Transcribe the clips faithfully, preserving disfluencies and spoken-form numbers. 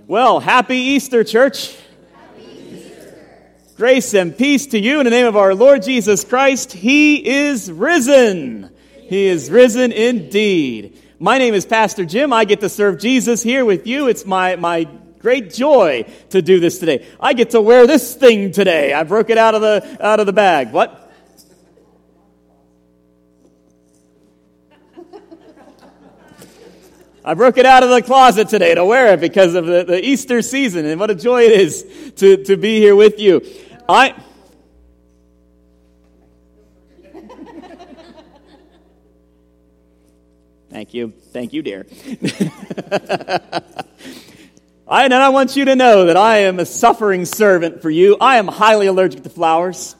Well, happy Easter, church. Happy Easter. Grace and peace to you in the name of our Lord Jesus Christ. He is risen. He is risen indeed. My name is Pastor Jim. I get to serve Jesus here with you. It's my, my great joy to do this today. I get to wear this thing today. I broke it out of the out of the bag. What? I broke it out of the closet today to wear it because of the, the Easter season, and what a joy it is to, to be here with you. I Thank you. Thank you, dear. I, and I want you to know that I am a suffering servant for you. I am highly allergic to flowers.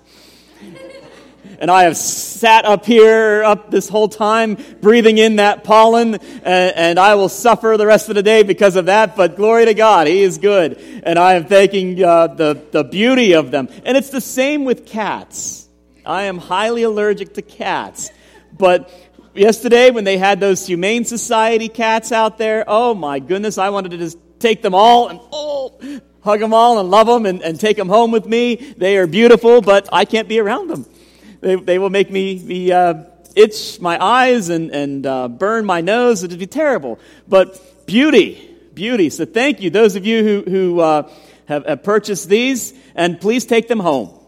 And I have sat up here, up this whole time, breathing in that pollen, and, and I will suffer the rest of the day because of that, but glory to God, He is good. And I am thanking uh, the, the beauty of them. And it's the same with cats. I am highly allergic to cats. But yesterday, when they had those Humane Society cats out there, oh my goodness, I wanted to just take them all and oh, hug them all and love them and, and take them home with me. They are beautiful, but I can't be around them. They they will make me be, uh, itch my eyes and, and uh, burn my nose. It would be terrible. But beauty, beauty. So thank you, those of you who, who uh, have, have purchased these, and please take them home.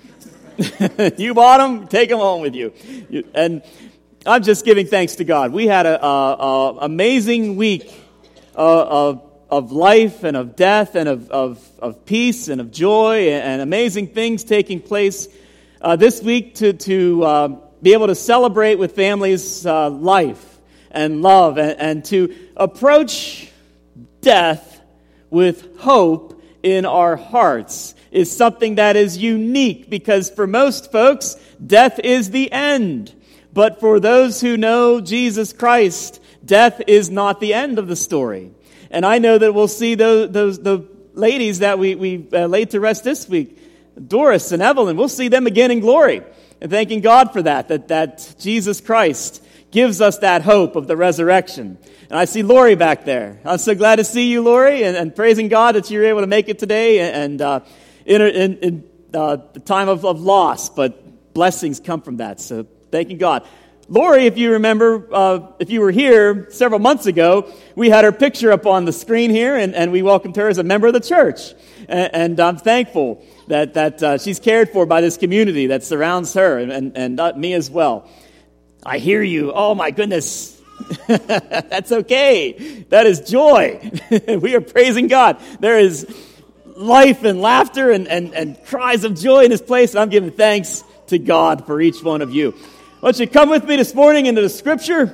You bought them, take them home with you. you. And I'm just giving thanks to God. We had a, a, a amazing week uh, of, of life and of death and of, of, of peace and of joy and, and amazing things taking place Uh, this week to, to uh, be able to celebrate with families uh, life and love and, and to approach death with hope in our hearts is something that is unique, because for most folks, death is the end. But for those who know Jesus Christ, death is not the end of the story. And I know that we'll see those, those the ladies that we, we uh, laid to rest this week, Doris and Evelyn, we'll see them again in glory. And thanking God for that, that, that Jesus Christ gives us that hope of the resurrection. And I see Lori back there. I'm so glad to see you, Lori, and, and praising God that you're able to make it today and uh, in, in, in uh, the time of, of loss, but blessings come from that. So thanking God. Lori, if you remember, uh, if you were here several months ago, we had her picture up on the screen here, and, and we welcomed her as a member of the church. And, and I'm thankful that that uh, she's cared for by this community that surrounds her and, and, and uh, me as well. I hear you. Oh, my goodness. That's okay. That is joy. We are praising God. There is life and laughter and, and, and cries of joy in this place, and I'm giving thanks to God for each one of you. Why don't you come with me this morning into the Scripture?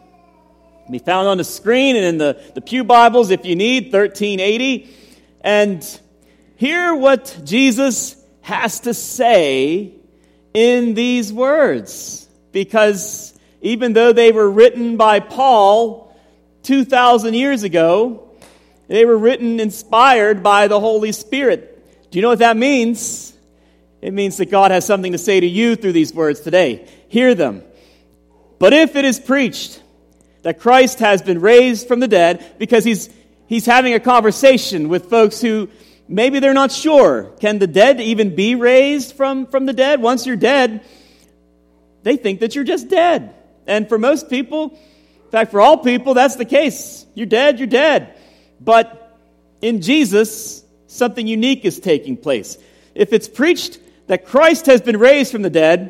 It can be found on the screen and in the, the Pew Bibles if you need, thirteen eighty. And hear what Jesus has to say in these words. Because even though they were written by Paul two thousand years ago, they were written inspired by the Holy Spirit. Do you know what that means? It means that God has something to say to you through these words today. Hear them. But if it is preached that Christ has been raised from the dead, because he's he's having a conversation with folks who maybe they're not sure. Can the dead even be raised from, from the dead? Once you're dead, they think that you're just dead. And for most people, in fact, for all people, that's the case. You're dead, you're dead. But in Jesus, something unique is taking place. If it's preached that Christ has been raised from the dead,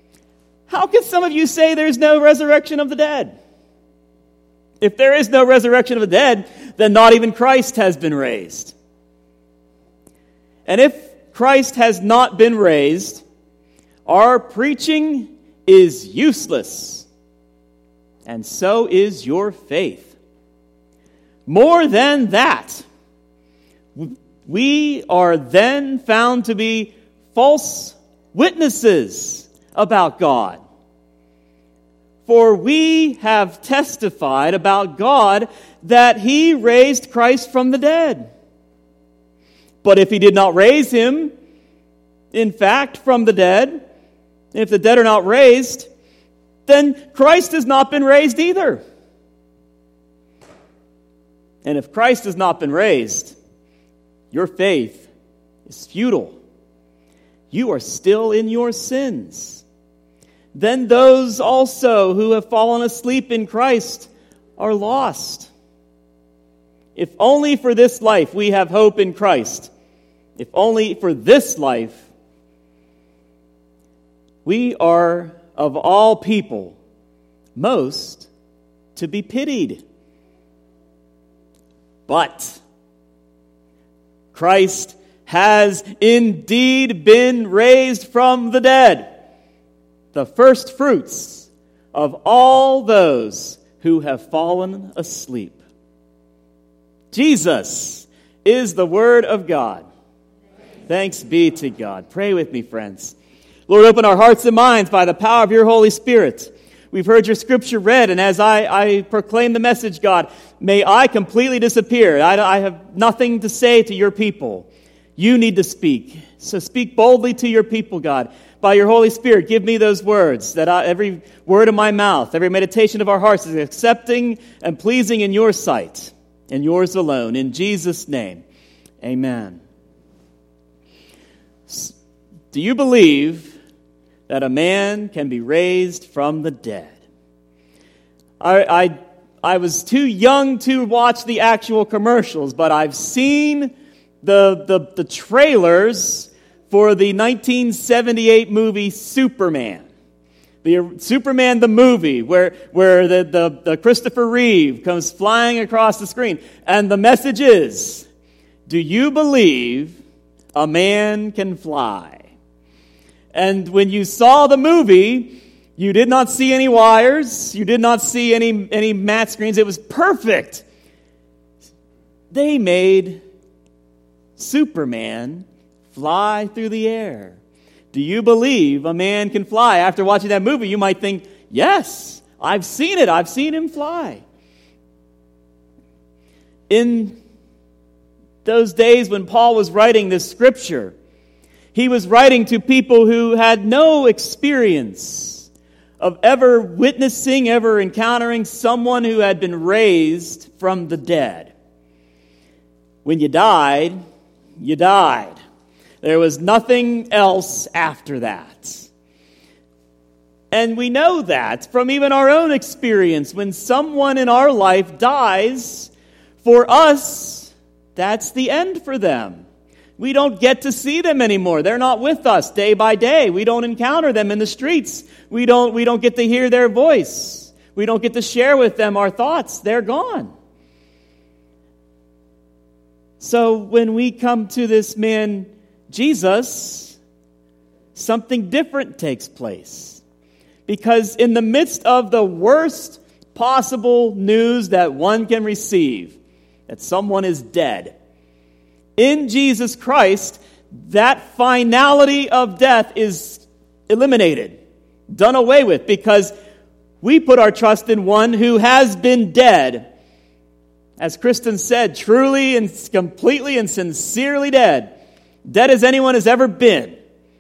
how can some of you say there's no resurrection of the dead? If there is no resurrection of the dead, then not even Christ has been raised. And if Christ has not been raised, our preaching is useless, and so is your faith. More than that, we are then found to be false witnesses about God. For we have testified about God that He raised Christ from the dead. But if He did not raise Him, in fact, from the dead, if the dead are not raised, then Christ has not been raised either. And if Christ has not been raised, your faith is futile. You are still in your sins. Then those also who have fallen asleep in Christ are lost. If only for this life we have hope in Christ, if only for this life, we are of all people most to be pitied. But Christ has indeed been raised from the dead, the first fruits of all those who have fallen asleep. Jesus is the Word of God. Thanks be to God. Pray with me, friends. Lord, open our hearts and minds by the power of your Holy Spirit. We've heard your scripture read, and as I, I proclaim the message, God, may I completely disappear. I, I have nothing to say to your people. You need to speak. So speak boldly to your people, God. By your Holy Spirit, give me those words, that I, every word of my mouth, every meditation of our hearts is accepting and pleasing in your sight, and yours alone. In Jesus' name, amen. Do you believe that a man can be raised from the dead? I, I, I was too young to watch the actual commercials, but I've seen the, the, the trailers for the nineteen seventy-eight movie Superman. The Superman the movie, where, where the, the, the Christopher Reeve comes flying across the screen. And the message is, do you believe a man can fly? And when you saw the movie, you did not see any wires. You did not see any, any matte screens. It was perfect. They made Superman fly through the air. Do you believe a man can fly? After watching that movie, you might think, yes, I've seen it. I've seen him fly. In those days when Paul was writing this scripture, he was writing to people who had no experience of ever witnessing, ever encountering someone who had been raised from the dead. When you died, you died. There was nothing else after that. And we know that from even our own experience. When someone in our life dies, for us, that's the end for them. We don't get to see them anymore. They're not with us day by day. We don't encounter them in the streets. We don't, we don't get to hear their voice. We don't get to share with them our thoughts. They're gone. So when we come to this man, Jesus, something different takes place. Because in the midst of the worst possible news that one can receive, that someone is dead, in Jesus Christ, that finality of death is eliminated, done away with, because we put our trust in one who has been dead. As Kristen said, truly and completely and sincerely dead. Dead as anyone has ever been.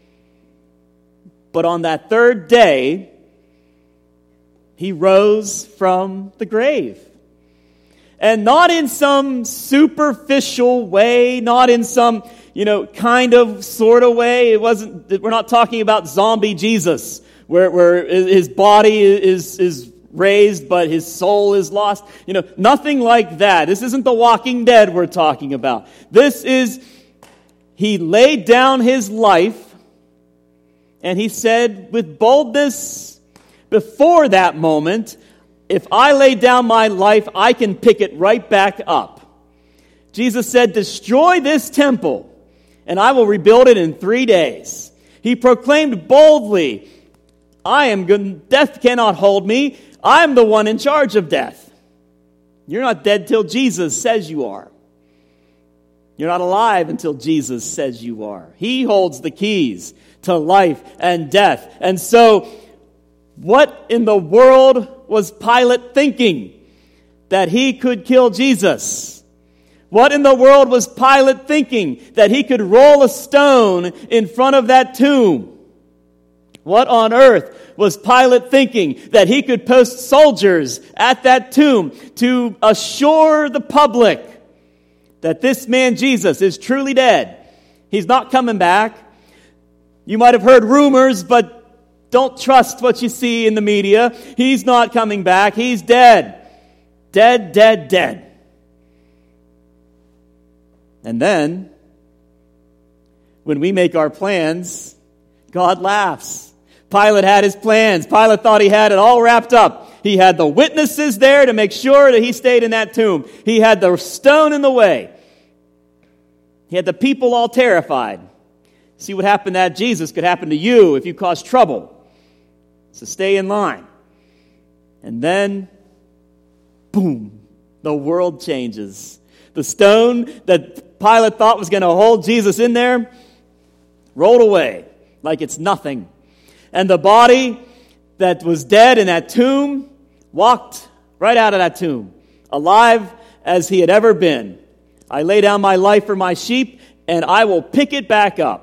But on that third day, he rose from the grave. And not in some superficial way, not in some, you know, kind of, sort of way. It wasn't, we're not talking about zombie Jesus, where, where his body is, is raised, but his soul is lost. You know, nothing like that. This isn't the Walking Dead we're talking about. This is, he laid down his life, and he said with boldness before that moment, if I lay down my life, I can pick it right back up. Jesus said, destroy this temple, and I will rebuild it in three days. He proclaimed boldly, I am good. Death cannot hold me. I'm the one in charge of death. You're not dead till Jesus says you are. You're not alive until Jesus says you are. He holds the keys to life and death. And so, what in the world was Pilate thinking? That he could kill Jesus? What in the world was Pilate thinking? That he could roll a stone in front of that tomb? What on earth was Pilate thinking? That he could post soldiers at that tomb to assure the public that this man Jesus is truly dead. He's not coming back. You might have heard rumors, but don't trust what you see in the media. He's not coming back. He's dead. Dead, dead, dead. And then, when we make our plans, God laughs. Pilate had his plans. Pilate thought he had it all wrapped up. He had the witnesses there to make sure that he stayed in that tomb. He had the stone in the way. He had the people all terrified. See what happened to that Jesus could happen to you if you cause trouble. So stay in line. And then, boom, the world changes. The stone that Pilate thought was going to hold Jesus in there rolled away like it's nothing. And the body that was dead in that tomb walked right out of that tomb, alive as he had ever been. I lay down my life for my sheep, and I will pick it back up.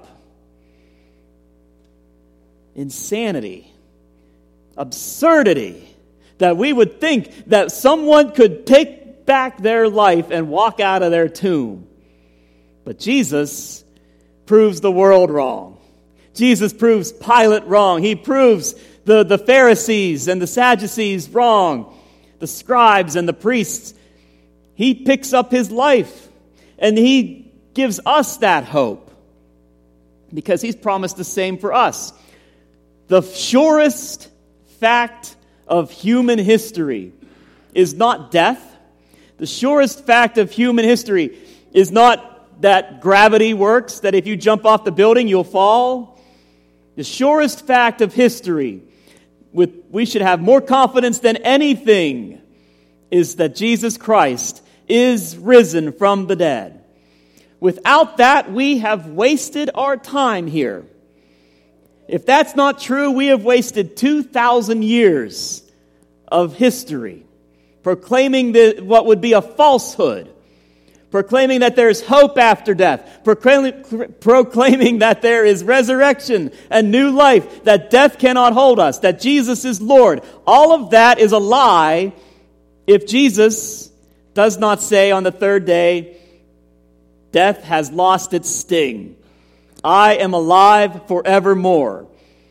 Insanity. Absurdity. That we would think that someone could take back their life and walk out of their tomb. But Jesus proves the world wrong. Jesus proves Pilate wrong. He proves the, the Pharisees and the Sadducees wrong. The scribes and the priests. He picks up his life. And he gives us that hope. Because he's promised the same for us. The surest fact of human history is not death. The surest fact of human history is not that gravity works, that if you jump off the building, you'll fall. The surest fact of history, with we should have more confidence than anything, is that Jesus Christ is risen from the dead. Without that, we have wasted our time here. If that's not true, we have wasted two thousand years of history proclaiming the, what would be a falsehood, proclaiming that there's hope after death, proclaiming, proclaiming that there is resurrection and new life, that death cannot hold us, that Jesus is Lord. All of that is a lie if Jesus does not say on the third day, death has lost its sting. I am alive forevermore.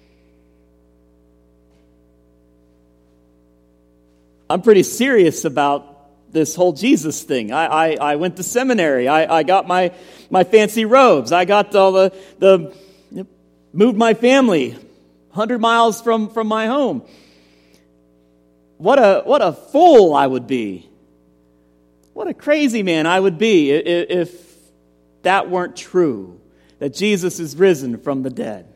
I'm pretty serious about this whole Jesus thing. I, I, I went to seminary. I, I got my, my fancy robes. I got all the, the moved my family one hundred miles from, from my home. What a, what a fool I would be. What a crazy man I would be if, if that weren't true. That Jesus is risen from the dead.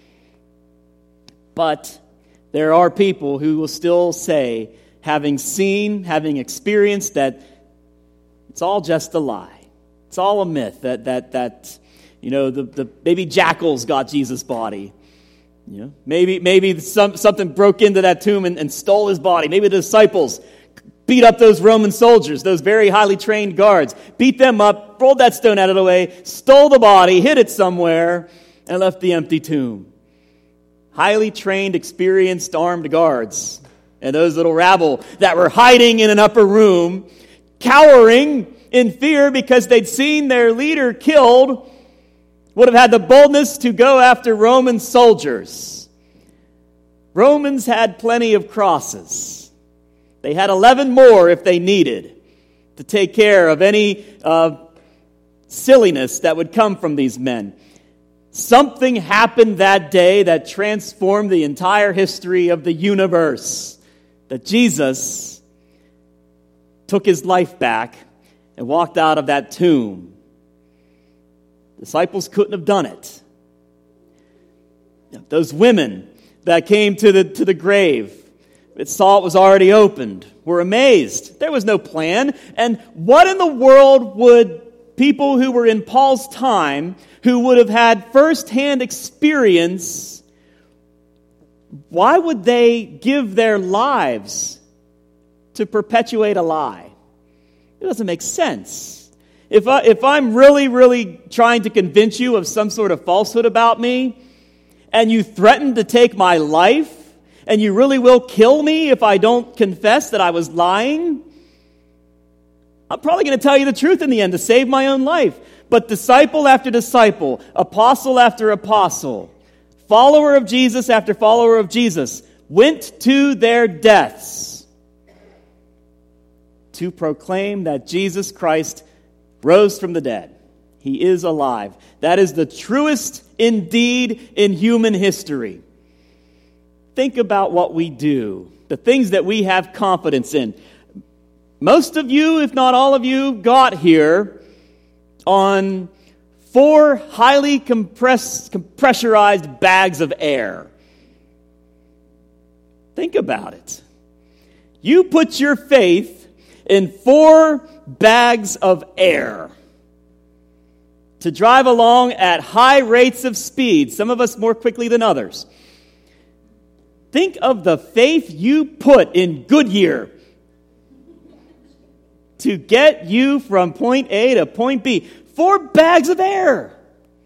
But there are people who will still say, having seen, having experienced, that it's all just a lie. It's all a myth. That that that you know the, the maybe jackals got Jesus' body. You know, maybe maybe some something broke into that tomb and, and stole his body. Maybe the disciples beat up those Roman soldiers, those very highly trained guards, beat them up, rolled that stone out of the way, stole the body, hid it somewhere, and left the empty tomb. Highly trained, experienced, armed guards. And those little rabble that were hiding in an upper room, cowering in fear because they'd seen their leader killed, would have had the boldness to go after Roman soldiers. Romans had plenty of crosses. They had eleven more if they needed to take care of any uh, silliness that would come from these men. Something happened that day that transformed the entire history of the universe. That Jesus took his life back and walked out of that tomb. Disciples couldn't have done it. Those women that came to the to the grave, it saw it was already opened, were amazed. There was no plan. And what in the world would people who were in Paul's time, who would have had firsthand experience, why would they give their lives to perpetuate a lie? It doesn't make sense. If, I, if I'm really, really trying to convince you of some sort of falsehood about me, and you threaten to take my life, and you really will kill me if I don't confess that I was lying, I'm probably going to tell you the truth in the end to save my own life. But disciple after disciple, apostle after apostle, follower of Jesus after follower of Jesus went to their deaths to proclaim that Jesus Christ rose from the dead. He is alive. That is the truest indeed in human history. Think about what we do, the things that we have confidence in. Most of you, if not all of you, got here on four highly compressed, pressurized bags of air. Think about it. You put your faith in four bags of air to drive along at high rates of speed, some of us more quickly than others. Think of the faith you put in Goodyear to get you from point A to point B. Four bags of air.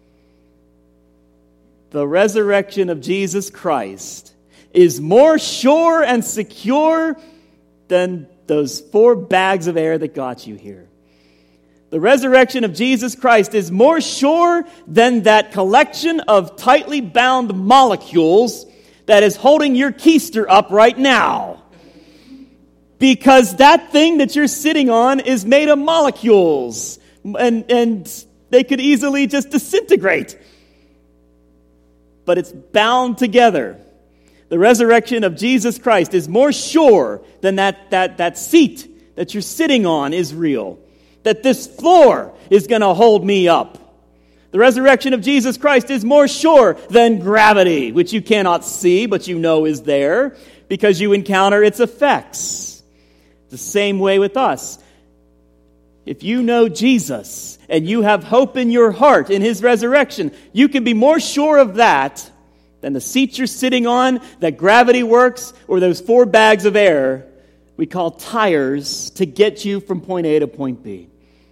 The resurrection of Jesus Christ is more sure and secure than those four bags of air that got you here. The resurrection of Jesus Christ is more sure than that collection of tightly bound molecules that is holding your keister up right now. Because that thing that you're sitting on is made of molecules. And, and they could easily just disintegrate. But it's bound together. The resurrection of Jesus Christ is more sure than that, that, that seat that you're sitting on is real. That this floor is going to hold me up. The resurrection of Jesus Christ is more sure than gravity, which you cannot see, but you know is there because you encounter its effects. The same way with us. If you know Jesus and you have hope in your heart in His resurrection, you can be more sure of that than the seat you're sitting on, that gravity works, or those four bags of air we call tires to get you from point A to point B.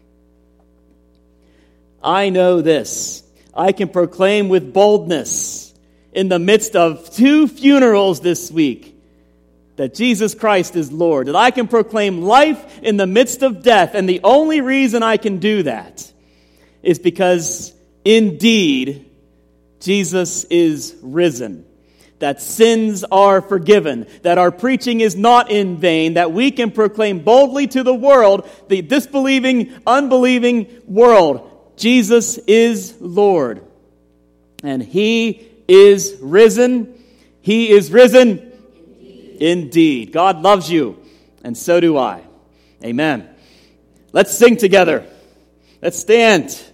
I know this. I can proclaim with boldness in the midst of two funerals this week that Jesus Christ is Lord, that I can proclaim life in the midst of death. And the only reason I can do that is because indeed Jesus is risen, that sins are forgiven, that our preaching is not in vain, that we can proclaim boldly to the world, the disbelieving, unbelieving world, Jesus is Lord. And He is risen. He is risen indeed. God loves you, and so do I. Amen. Let's sing together. Let's stand.